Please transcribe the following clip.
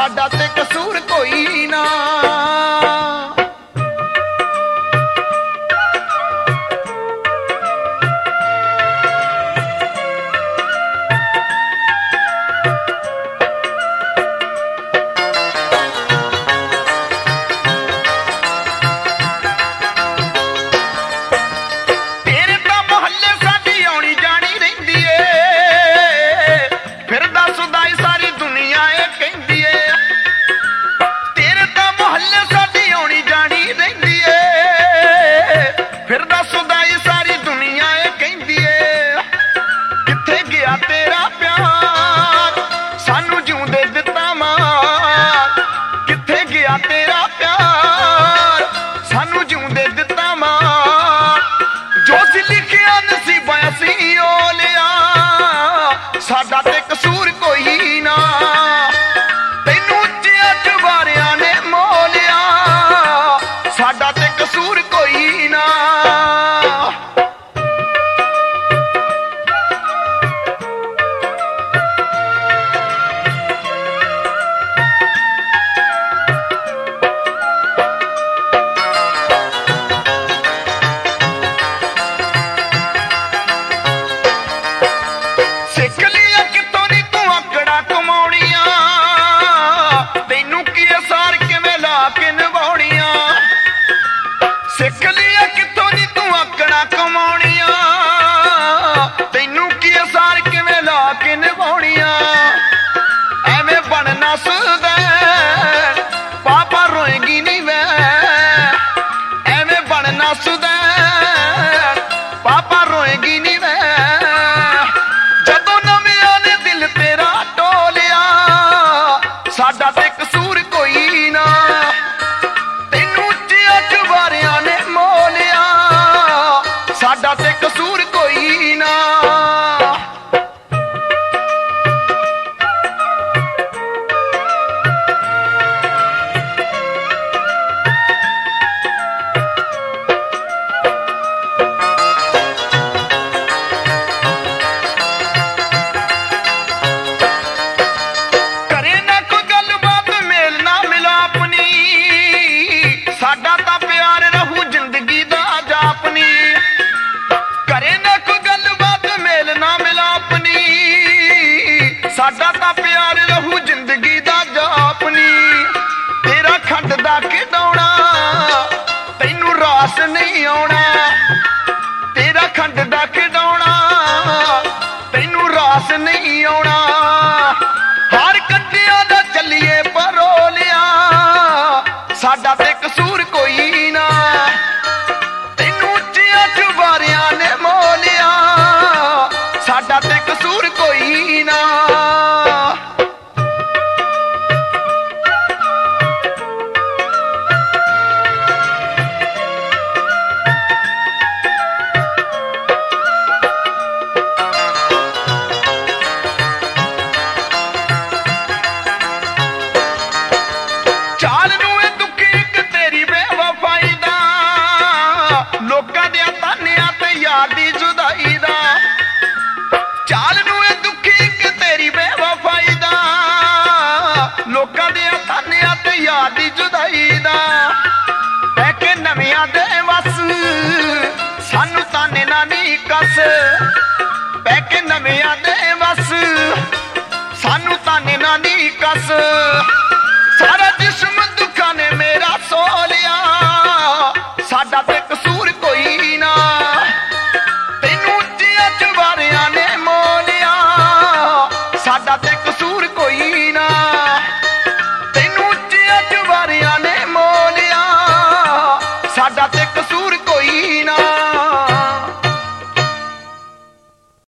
साडा ते कसूर कोई ना। साडा ते कसूर कोई ना, तैनू उच्चिया चुबारिया ने मोलिया, साडा ते कसूर कोई ना। सिख लिया कितों नी तू आकड़ा कमाउणिया, तैनू की असार किवें ला के निभाउणिया। एवें बनना सुदैन पापा रोएगी नी मैं, एवें बनना सुदैन पापा रोएगी नी मैं। जदों नवियां ने दिल तेरा टोलिया, साडा ते कसूर कोई ना, साडा ते कसूर कोई ना। करे ना कोई गलबात मेल ना मिला अपनी, साडा तां प्यार रहू जिंदगी दा जापनी। करे ना कोई गलबात मेल ना मिला अपनी, साडा तां प्यार रहू जिंदगी दा जापनी। तेरा खंड दा खिडौना तैनू रास नहीं आउणा, तेरा खंड दा खिडौना तैनू रास नहीं आउणा। हर कट्टिया दा चलिए परोलिया, साडा ते कसूर कोई ना, तैनू उच्चिया चुबारिया ने मोलिया, साडा ते कसूर कोई ना। चाल नू ए दुखी एक तेरी बेवफाई दा, लोकां दे तानिया ते यार दी जुदाई दा। चाल नू ए दुखी एक तेरी बेवफाई दा, लोकां दे तानिया ते यार दी जुदाई दा। पैके नवियां दे वस सानू ताने ना नी कस, पैके नवियां दे वस सानू ताने ना नी कस। सारा जिस्म दुखा ने मेरा सो लिया, साडा ते